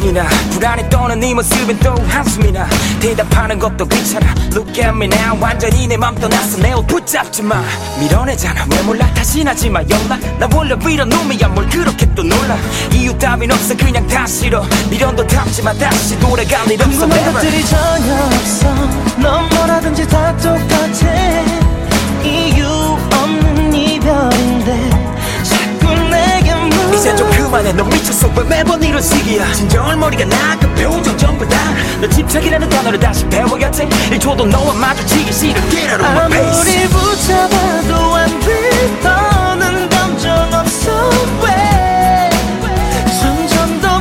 가슴이나 불안해 떠는 네 모습엔 또 한숨이나 대답하는 것도 귀찮아. Look at me now 완전히 내 맘 떠났어. 내 옷 붙잡지 마. 밀어내잖아 왜 몰라. 다시 하지마 연락. 나 원래 이런 놈이야 뭘 그렇게 또 놀라. 이유 따윈 없어 그냥 다 싫어. 미련도 담지마 다시 돌아갈 일 없어. 궁금한 것들이 전혀 없어. 넌 뭐라든지 다 똑같아. 이유 없는 이별인데 자꾸 내게 물어. 이제 좀 그만해. 너 미쳤어 왜 매번 이런 식이야. 진정할 머리가 나 그 표정 전부 다. 너 집착이라는 단어를 다시 배워야지. 1초도 너와 마주치기 싫어. Get out of my face. 아무리 붙잡아도 안 돼. 너는 감정 없어. 왜 점점 더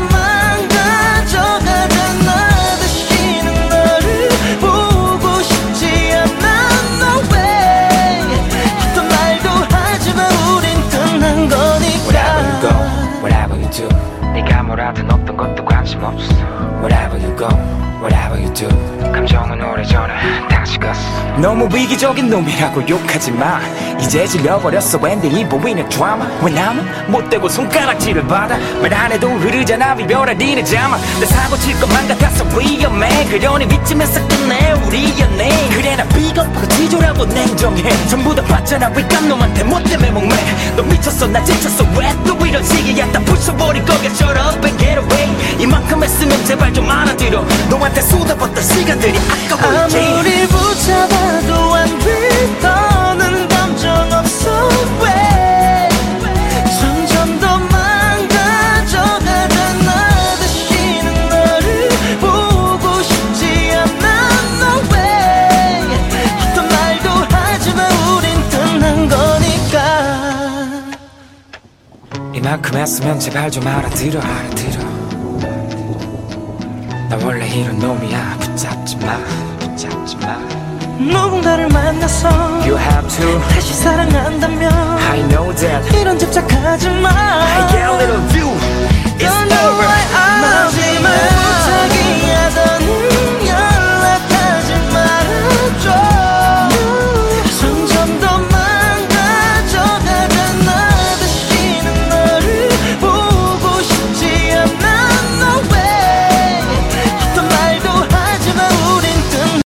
망가져가잖아. 다시는 너를 보고 싶지 않아. No way. 어떤 말도 하지마. 우린 끝난 거니까. Wherever you go, whatever you do. 네가 뭘 하든 어떤 것도 관심 없어. Wherever you go, whatever you do. 감정은 오래전에 다시 갔어. 너무 위기적인 놈이라고 욕하지 마. 이제 질려버렸어 엔딩이 보이는 드라마. 왜 나는 못되고 손가락질을 받아. 말 안 해도 흐르잖아 이별할 일을 잠아. 내 사고 칠 것만 같아서 위험해. 그러니 위쯤에서 끝내 우리 연애. 그래 나 비겁하고 지조라고 냉정해. 전부 다 봤잖아 위감 놈한테 뭐 때문에 목매. 너 미쳤어 나 지쳤어 왜 또 이런 식이야. 다 부숴버릴 거야 shut up and get away. 이만큼 했으면 제발 좀 알아들어. 너한테 쏟아붓던 시간들이 아까워. 아무리 붙잡아도 안 돼. 너는 감정 없어. 왜 점점 더 망가져가잖아. 다시는 너를 보고 싶지 않아. No way. 어떤 말도 하지마. 우린 끝난 거니까. 이만큼 했으면 제발 좀 알아들어. 나 원래 이런 놈이야. 붙잡지 마. 누군가를 만나서 You have to 다시 사랑한다면 I know that 이런 집착하지 마. I get a little view. It's Don't know over. why I'm